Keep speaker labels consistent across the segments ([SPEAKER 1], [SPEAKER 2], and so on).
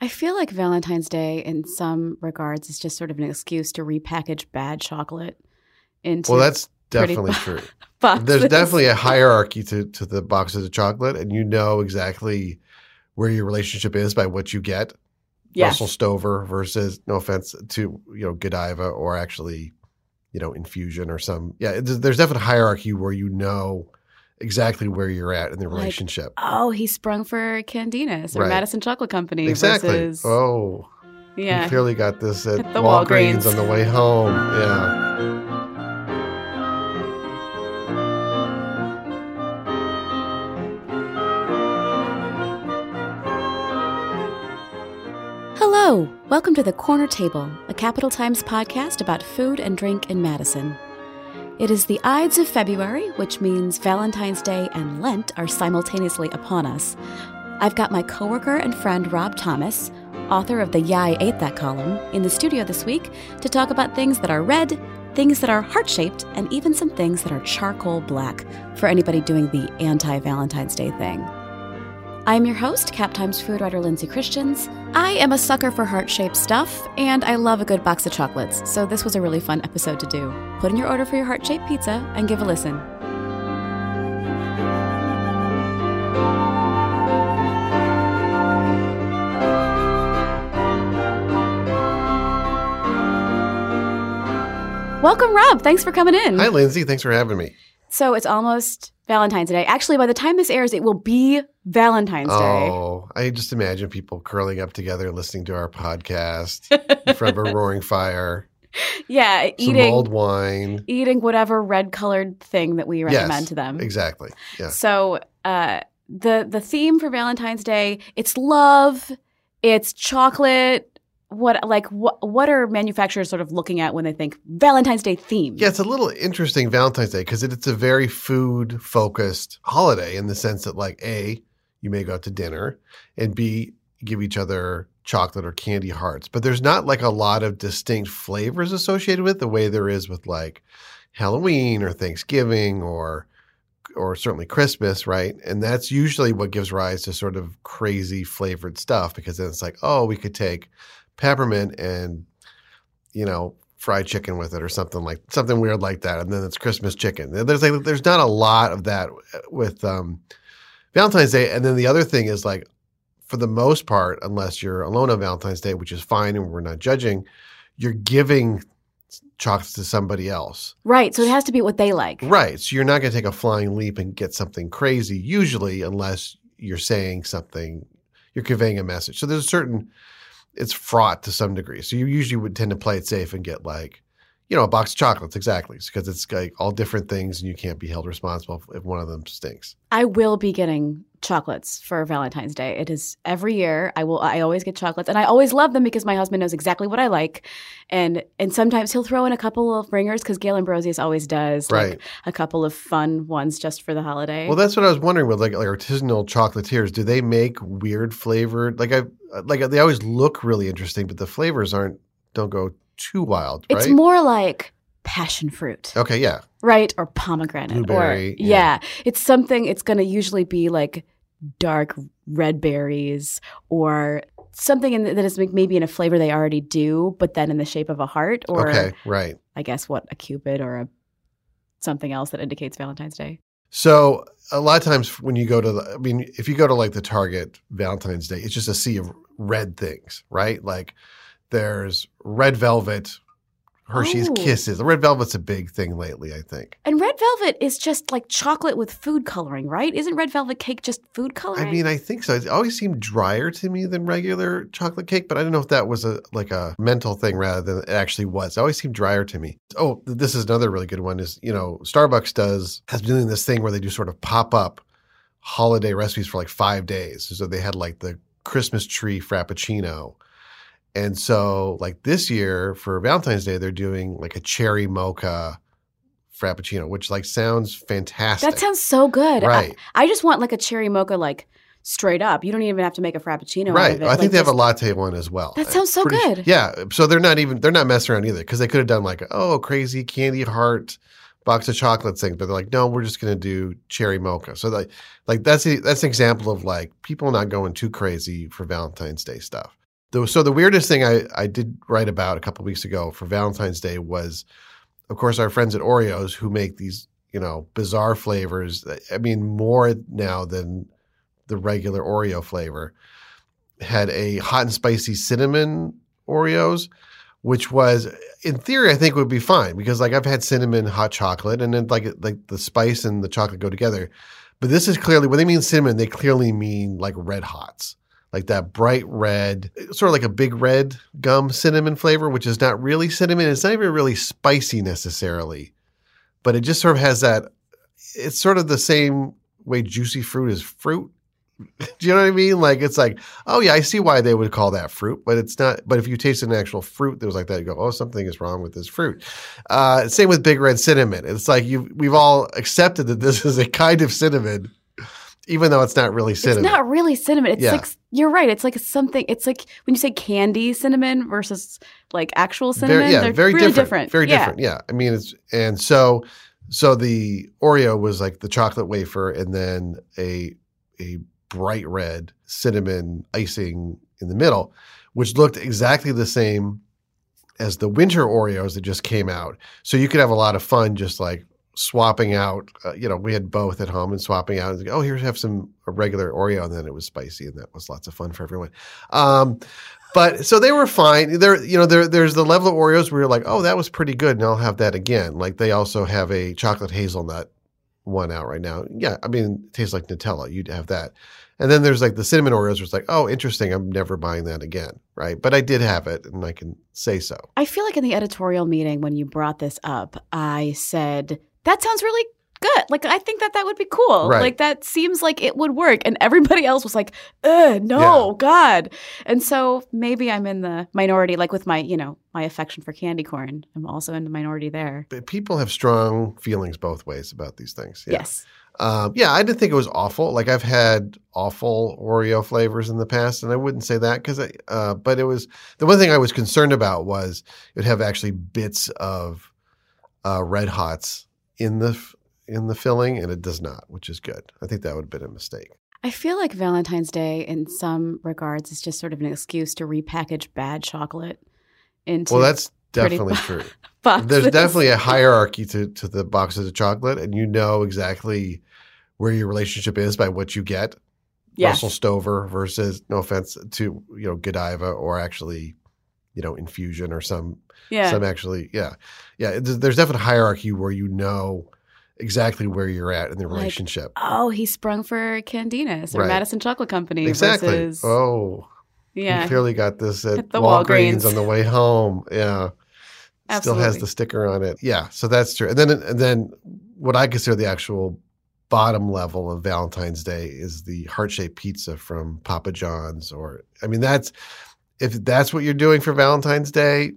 [SPEAKER 1] I feel like Valentine's Day in some regards is just sort of an excuse to repackage bad chocolate into
[SPEAKER 2] that's
[SPEAKER 1] pretty
[SPEAKER 2] definitely true.
[SPEAKER 1] boxes.
[SPEAKER 2] There's definitely a hierarchy to the boxes of chocolate, and you know exactly where your relationship is by what you get.
[SPEAKER 1] Yes.
[SPEAKER 2] Russell Stover versus, no offense to, Godiva or actually, Infusion or some. Yeah, there's definitely a hierarchy where you know exactly where you're at in the relationship.
[SPEAKER 1] He sprung for Candinas or
[SPEAKER 2] Right.
[SPEAKER 1] Madison Chocolate Company
[SPEAKER 2] Exactly.
[SPEAKER 1] versus...
[SPEAKER 2] You clearly got this at
[SPEAKER 1] the
[SPEAKER 2] Walgreens
[SPEAKER 1] Walgreens
[SPEAKER 2] on the way home. Yeah.
[SPEAKER 1] Hello, welcome to The Corner Table, a Capital Times podcast about food and drink in Madison. It is the Ides of February, which means Valentine's Day and Lent are simultaneously upon us. I've got my coworker and friend Rob Thomas, author of the Yeah, I Ate That column, in the studio this week to talk about things that are red, things that are heart-shaped, and even some things that are charcoal black, for anybody doing the anti-Valentine's Day thing. I am your host, Cap Times food writer Lindsay Christians. I am a sucker for heart-shaped stuff, and I love a good box of chocolates, so this was a really fun episode to do. Put in your order for your heart-shaped pizza and give a listen. Welcome, Rob. Thanks for coming in.
[SPEAKER 2] Hi, Lindsay. Thanks for having me.
[SPEAKER 1] So it's almost Valentine's Day. Actually, by the time this airs, it will be Valentine's Day.
[SPEAKER 2] Oh, I just imagine people curling up together and listening to our podcast in front of a roaring fire.
[SPEAKER 1] Yeah,
[SPEAKER 2] some mulled wine.
[SPEAKER 1] Eating whatever red-colored thing that we recommend to them.
[SPEAKER 2] Exactly. Yeah.
[SPEAKER 1] So the theme for Valentine's Day, it's love, it's chocolate. What are manufacturers sort of looking at when they think Valentine's Day theme?
[SPEAKER 2] Yeah, it's a little interesting, Valentine's Day, because it's a very food-focused holiday in the sense that, like, A, you may go out to dinner, and B, give each other chocolate or candy hearts. But there's not, like, a lot of distinct flavors associated with it the way there is with, like, Halloween or Thanksgiving or certainly Christmas, right? And that's usually what gives rise to sort of crazy flavored stuff, because then it's like, oh, we could take peppermint and, fried chicken with it or something weird like that. And then it's Christmas chicken. There's not a lot of that with Valentine's Day. And then the other thing is, like, for the most part, unless you're alone on Valentine's Day, which is fine and we're not judging, you're giving chocolates to somebody else.
[SPEAKER 1] Right. So it has to be what they like.
[SPEAKER 2] Right. So you're not going to take a flying leap and get something crazy usually, unless you're saying something, you're conveying a message. So there's it's fraught to some degree. So you usually would tend to play it safe and get, like, a box of chocolates. Exactly. Because it's like all different things and you can't be held responsible if one of them stinks.
[SPEAKER 1] I will be getting chocolates for Valentine's Day. It is every year. I always get chocolates, and I always love them because my husband knows exactly what I like. And sometimes he'll throw in a couple of ringers because Gail Ambrosius always does,
[SPEAKER 2] right,
[SPEAKER 1] like a couple of fun ones just for the holiday.
[SPEAKER 2] Well, that's what I was wondering with like artisanal chocolatiers. Do they make weird flavored? They always look really interesting, but the flavors don't go too wild, right?
[SPEAKER 1] It's more like passion fruit.
[SPEAKER 2] Okay, yeah.
[SPEAKER 1] Right? Or pomegranate.
[SPEAKER 2] Blueberry.
[SPEAKER 1] Or, yeah. It's something, it's going to usually be like dark red berries or something that is maybe in a flavor they already do, but then in the shape of a heart. Or,
[SPEAKER 2] okay, right.
[SPEAKER 1] I guess a Cupid or something else that indicates Valentine's Day.
[SPEAKER 2] So a lot of times when you go to if you go to like the Target Valentine's Day, it's just a sea of red things, right? Like there's red velvet, Hershey's Kisses. The red velvet's a big thing lately, I think.
[SPEAKER 1] And red velvet is just like chocolate with food coloring, right? Isn't red velvet cake just food coloring?
[SPEAKER 2] I mean, I think so. It always seemed drier to me than regular chocolate cake, but I don't know if that was a mental thing rather than it actually was. It always seemed drier to me. Oh, this is another really good one is, Starbucks has been doing this thing where they do sort of pop-up holiday recipes for like 5 days. So they had like the Christmas tree Frappuccino. And so like this year for Valentine's Day, they're doing like a cherry mocha Frappuccino, which like sounds fantastic.
[SPEAKER 1] That sounds so good.
[SPEAKER 2] Right.
[SPEAKER 1] I just want like a cherry mocha like straight up. You don't even have to make a Frappuccino
[SPEAKER 2] right.
[SPEAKER 1] out of it.
[SPEAKER 2] I think they have a latte one as well.
[SPEAKER 1] That sounds so good.
[SPEAKER 2] Yeah. So they're not messing around either because they could have done like, crazy candy heart box of chocolates thing. But they're like, no, we're just going to do cherry mocha. So that's an example of like people not going too crazy for Valentine's Day stuff. So the weirdest thing I did write about a couple of weeks ago for Valentine's Day was, of course, our friends at Oreos who make these, bizarre flavors. I mean, more now than the regular Oreo flavor, had a hot and spicy cinnamon Oreos, which was, in theory, I think would be fine because like I've had cinnamon hot chocolate and then like the spice and the chocolate go together. But this is clearly, when they mean cinnamon, they clearly mean like red hots, like that bright red, sort of like a big red gum cinnamon flavor, which is not really cinnamon. It's not even really spicy necessarily, but it just sort of has that, it's sort of the same way juicy fruit is fruit. Do you know what I mean? Like, it's like, oh yeah, I see why they would call that fruit, but it's not. But if you taste an actual fruit that was like that, you go, oh, something is wrong with this fruit. Same with Big Red Cinnamon. It's like we've all accepted that this is a kind of cinnamon, even though it's not really cinnamon.
[SPEAKER 1] It's not really cinnamon. It's like, you're right. It's like something, it's like when you say candy cinnamon versus like actual cinnamon, they're
[SPEAKER 2] very
[SPEAKER 1] really
[SPEAKER 2] different. Very different. Yeah. I mean, so the Oreo was like the chocolate wafer and then a bright red cinnamon icing in the middle, which looked exactly the same as the winter Oreos that just came out. So you could have a lot of fun just like swapping out, we had both at home and swapping out. And oh, here, have a regular Oreo. And then it was spicy and that was lots of fun for everyone. But so they were fine. There's the level of Oreos where you're like, oh, that was pretty good. And I'll have that again. Like they also have a chocolate hazelnut one out right now. Yeah. I mean, it tastes like Nutella. You'd have that. And then there's like the cinnamon Oreos where it's like, oh, interesting. I'm never buying that again. Right. But I did have it and I can say so.
[SPEAKER 1] I feel like in the editorial meeting when you brought this up, I said, that sounds really good. Like, I think that would be cool.
[SPEAKER 2] Right.
[SPEAKER 1] Like, that seems like it would work. And everybody else was like, no, God. And so maybe I'm in the minority, like with my, my affection for candy corn. I'm also in the minority there.
[SPEAKER 2] But people have strong feelings both ways about these things. Yeah.
[SPEAKER 1] Yes.
[SPEAKER 2] I didn't think it was awful. Like I've had awful Oreo flavors in the past, and I wouldn't say that because but it was the one thing I was concerned about was it would have actually bits of Red Hots in the filling, and it does not, which is good. I think that would have been a mistake.
[SPEAKER 1] I feel like Valentine's Day, in some regards, is just sort of an excuse to repackage bad chocolate into.
[SPEAKER 2] Well, that's definitely true.
[SPEAKER 1] Boxes.
[SPEAKER 2] There's definitely a hierarchy to the boxes of chocolate, and you know exactly where your relationship is by what you get.
[SPEAKER 1] Yes.
[SPEAKER 2] Russell Stover versus, no offense to Godiva or actually, Infusion or some actually, yeah. There's definitely a hierarchy where you know exactly where you're at in the relationship.
[SPEAKER 1] Like, oh, he sprung for Candinas or Madison Chocolate Company.
[SPEAKER 2] Exactly.
[SPEAKER 1] Versus,
[SPEAKER 2] he clearly got this at
[SPEAKER 1] the
[SPEAKER 2] Walgreens on the way home. Yeah.
[SPEAKER 1] Absolutely.
[SPEAKER 2] Still has the sticker on it. Yeah, so that's true. And then what I consider the actual bottom level of Valentine's Day is the heart-shaped pizza from Papa John's. If that's what you're doing for Valentine's Day,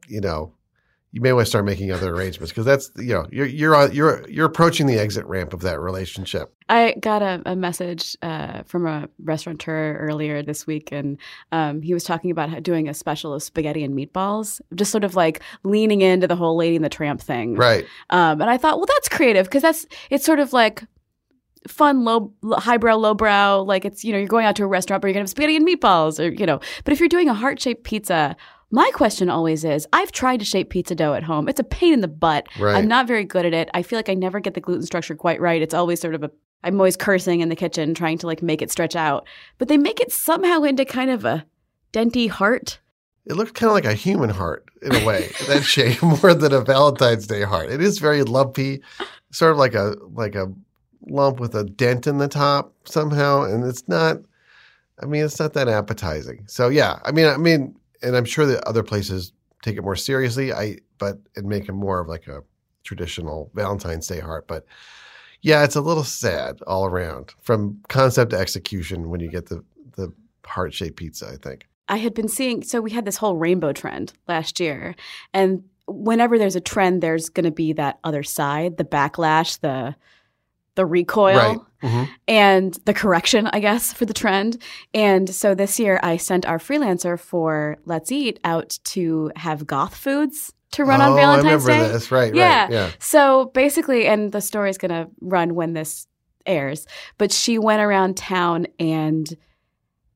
[SPEAKER 2] you may want to start making other arrangements because that's you're approaching the exit ramp of that relationship.
[SPEAKER 1] I got a message from a restaurateur earlier this week, and he was talking about doing a special of spaghetti and meatballs, just sort of like leaning into the whole Lady and the Tramp thing.
[SPEAKER 2] Right.
[SPEAKER 1] And I thought, well, that's creative because it's sort of like fun, highbrow, lowbrow. Like it's, you're going out to a restaurant, but you're going to have spaghetti and meatballs or, but if you're doing a heart-shaped pizza, my question always is, I've tried to shape pizza dough at home. It's a pain in the butt.
[SPEAKER 2] Right.
[SPEAKER 1] I'm not very good at it. I feel like I never get the gluten structure quite right. It's always sort of I'm always cursing in the kitchen trying to like make it stretch out. But they make it somehow into kind of a denty heart.
[SPEAKER 2] It looks kind of like a human heart in a way, that shape, more than a Valentine's Day heart. It is very lumpy, sort of like a lump with a dent in the top somehow. And it's not that appetizing. So yeah, I mean, and I'm sure that other places take it more seriously, and make it more of like a traditional Valentine's Day heart. But yeah, it's a little sad all around from concept to execution when you get the heart-shaped pizza, I think.
[SPEAKER 1] I had been seeing, so we had this whole rainbow trend last year. And whenever there's a trend, there's going to be that other side, the backlash, the recoil,
[SPEAKER 2] right. Mm-hmm.
[SPEAKER 1] And the correction, I guess, for the trend. And so this year I sent our freelancer for Let's Eat out to have goth foods to run on Valentine's Day.
[SPEAKER 2] I remember this. Right,
[SPEAKER 1] yeah.
[SPEAKER 2] Right. Yeah.
[SPEAKER 1] So basically, and the story is going to run when this airs, but she went around town and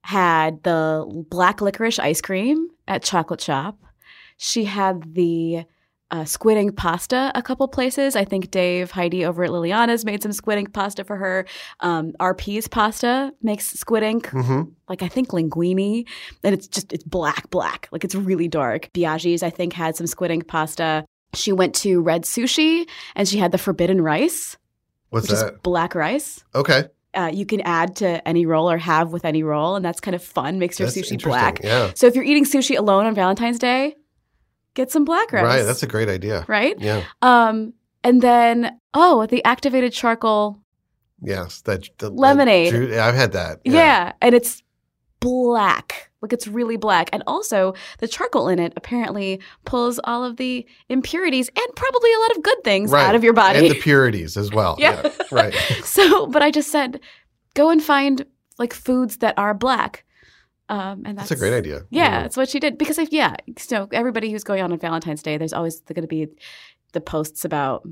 [SPEAKER 1] had the black licorice ice cream at Chocolate Shop. She had the squid ink pasta a couple places. I think Heidi over at Liliana's made some squid ink pasta for her. RP's pasta makes squid ink, like I think linguine, and it's black. Like it's really dark. Biaggi's, I think, had some squid ink pasta. She went to Red Sushi and she had the forbidden rice.
[SPEAKER 2] What's
[SPEAKER 1] which
[SPEAKER 2] that?
[SPEAKER 1] Is black rice.
[SPEAKER 2] Okay.
[SPEAKER 1] You can add to any roll or have with any roll, and that's kind of fun. Makes your sushi black.
[SPEAKER 2] Yeah.
[SPEAKER 1] So if you're eating sushi alone on Valentine's Day, get some black rice.
[SPEAKER 2] Right. That's a great idea.
[SPEAKER 1] Right?
[SPEAKER 2] Yeah.
[SPEAKER 1] And then, the activated charcoal.
[SPEAKER 2] Yes. The
[SPEAKER 1] lemonade.
[SPEAKER 2] I've had that.
[SPEAKER 1] Yeah. And it's black. Like it's really black. And also the charcoal in it apparently pulls all of the impurities and probably a lot of good things out of your body.
[SPEAKER 2] And the purities as well.
[SPEAKER 1] Yeah.
[SPEAKER 2] Right.
[SPEAKER 1] So, but I just said, go and find like foods that are black. And that's
[SPEAKER 2] a great idea.
[SPEAKER 1] Yeah, that's what she did. Because so everybody who's going on Valentine's Day, there's always going to be the posts about,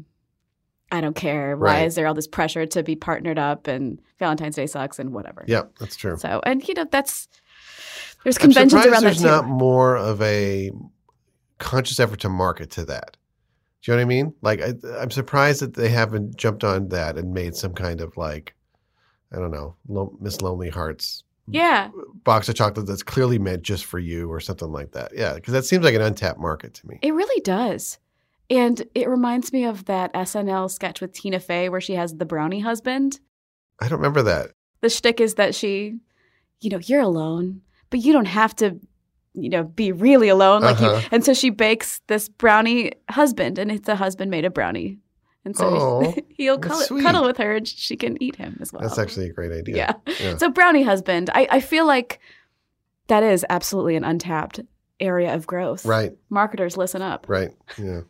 [SPEAKER 1] I don't care. Why is there all this pressure to be partnered up and Valentine's Day sucks and whatever.
[SPEAKER 2] Yeah, that's true.
[SPEAKER 1] So, and there's conventions around that
[SPEAKER 2] there's
[SPEAKER 1] too.
[SPEAKER 2] not more of a conscious effort to market to that. Do you know what I mean? Like, I'm surprised that they haven't jumped on that and made some kind of like, I don't know, Miss Lonely Hearts.
[SPEAKER 1] Yeah.
[SPEAKER 2] Box of chocolate that's clearly meant just for you or something like that. Yeah, because that seems like an untapped market to me.
[SPEAKER 1] It really does. And it reminds me of that SNL sketch with Tina Fey where she has the brownie husband.
[SPEAKER 2] I don't remember that.
[SPEAKER 1] The shtick is that she, you're alone, but you don't have to, be really alone. And so she bakes this brownie husband, and it's a husband made of brownie. And so he'll cuddle with her and she can eat him as well.
[SPEAKER 2] That's actually a great idea.
[SPEAKER 1] Yeah. So brownie husband, I feel like that is absolutely an untapped area of growth.
[SPEAKER 2] Right.
[SPEAKER 1] Marketers, listen up.
[SPEAKER 2] Right. Yeah.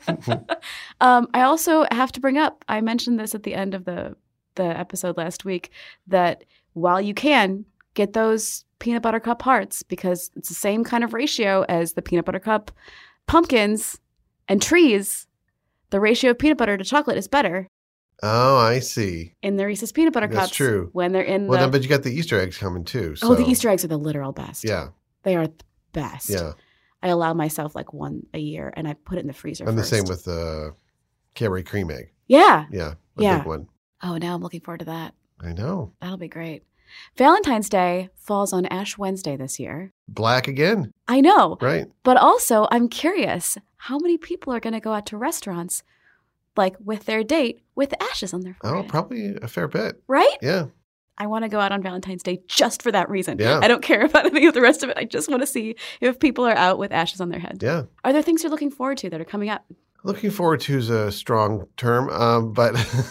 [SPEAKER 1] I also have to bring up, I mentioned this at the end of the episode last week, that while you can get those peanut butter cup hearts, because it's the same kind of ratio as the peanut butter cup pumpkins and trees, the ratio of peanut butter to chocolate is better.
[SPEAKER 2] Oh, I see.
[SPEAKER 1] In the Reese's peanut butter cups.
[SPEAKER 2] That's true.
[SPEAKER 1] When they're in
[SPEAKER 2] but you got the Easter eggs coming too. So.
[SPEAKER 1] Oh, the Easter eggs are the literal best.
[SPEAKER 2] Yeah.
[SPEAKER 1] They are the best.
[SPEAKER 2] Yeah.
[SPEAKER 1] I allow myself like one a year and I put it in the freezer
[SPEAKER 2] I'm
[SPEAKER 1] first.
[SPEAKER 2] the same with the Cadbury cream egg.
[SPEAKER 1] Yeah.
[SPEAKER 2] Yeah. Big one.
[SPEAKER 1] Oh, now I'm looking forward to that.
[SPEAKER 2] I know.
[SPEAKER 1] That'll be great. Valentine's Day falls on Ash Wednesday this year.
[SPEAKER 2] Black again.
[SPEAKER 1] I know.
[SPEAKER 2] Right.
[SPEAKER 1] But also, I'm curious, how many people are going to go out to restaurants like with their date with ashes on their forehead?
[SPEAKER 2] Oh, probably a fair bit.
[SPEAKER 1] Right?
[SPEAKER 2] Yeah.
[SPEAKER 1] I want to go out on Valentine's Day just for that reason.
[SPEAKER 2] Yeah.
[SPEAKER 1] I don't care about any of the rest of it. I just want to see if people are out with ashes on their head.
[SPEAKER 2] Yeah.
[SPEAKER 1] Are there things you're looking forward to that are coming up?
[SPEAKER 2] Looking forward to is a strong term, but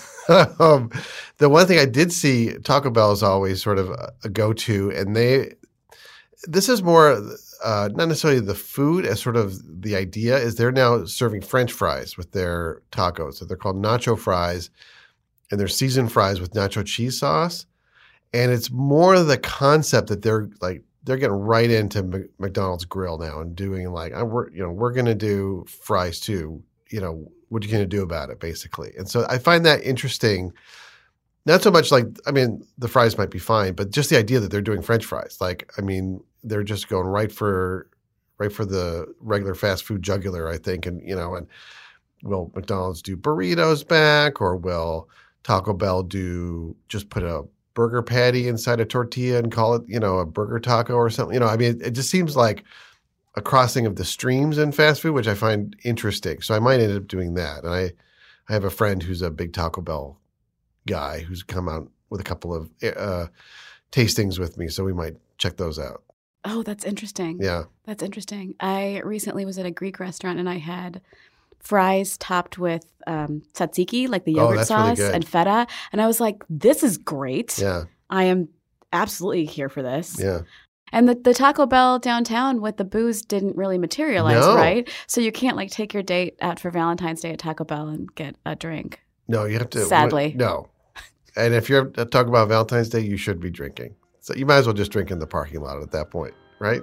[SPEAKER 2] the one thing I did see, Taco Bell is always sort of a go-to, and this is more not necessarily the food as sort of the idea is they're now serving French fries with their tacos. So they're called nacho fries, and they're seasoned fries with nacho cheese sauce. And it's more the concept that they're getting right into McDonald's grill now and doing like, we're going to do fries too. What are you going to do about it, basically? And so I find that interesting. Not so much the fries might be fine, but just the idea that they're doing French fries. They're just going right for the regular fast food jugular, I think. And will McDonald's do burritos back, or will Taco Bell just put a burger patty inside a tortilla and call it, a burger taco or something? It just seems like a crossing of the streams in fast food, which I find interesting. So I might end up doing that. And I have a friend who's a big Taco Bell guy who's come out with a couple of tastings with me. So we might check those out.
[SPEAKER 1] Oh, that's interesting.
[SPEAKER 2] Yeah.
[SPEAKER 1] That's interesting. I recently was at a Greek restaurant and I had fries topped with tzatziki, like the yogurt sauce,
[SPEAKER 2] really
[SPEAKER 1] and feta. And I was like, this is great.
[SPEAKER 2] Yeah.
[SPEAKER 1] I am absolutely here for this.
[SPEAKER 2] Yeah.
[SPEAKER 1] And the Taco Bell downtown with the booze didn't really materialize, right? So you can't take your date out for Valentine's Day at Taco Bell and get a drink.
[SPEAKER 2] No, you have to.
[SPEAKER 1] Sadly.
[SPEAKER 2] No. And if you're talking about Valentine's Day, you should be drinking. So you might as well just drink in the parking lot at that point, right?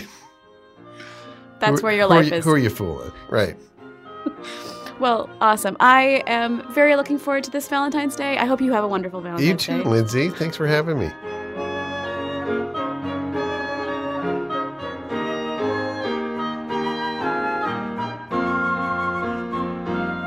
[SPEAKER 1] That's where your life is.
[SPEAKER 2] Who are you fooling? Right.
[SPEAKER 1] Well, awesome. I am very looking forward to this Valentine's Day. I hope you have a wonderful Valentine's Day.
[SPEAKER 2] You too, Lindsay. Thanks for having me.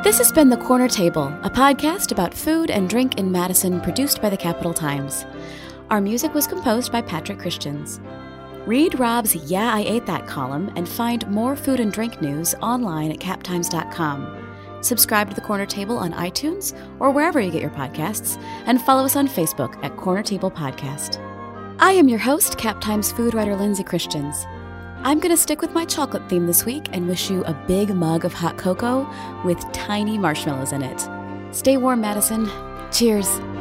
[SPEAKER 1] This has been The Corner Table, a podcast about food and drink in Madison produced by the Capital Times. Our music was composed by Patrick Christians. Read Rob's Yeah, I Ate That column and find more food and drink news online at captimes.com. Subscribe to The Corner Table on iTunes or wherever you get your podcasts, and follow us on Facebook at Corner Table Podcast. I am your host, Cap Times food writer Lindsay Christians. I'm going to stick with my chocolate theme this week and wish you a big mug of hot cocoa with tiny marshmallows in it. Stay warm, Madison. Cheers.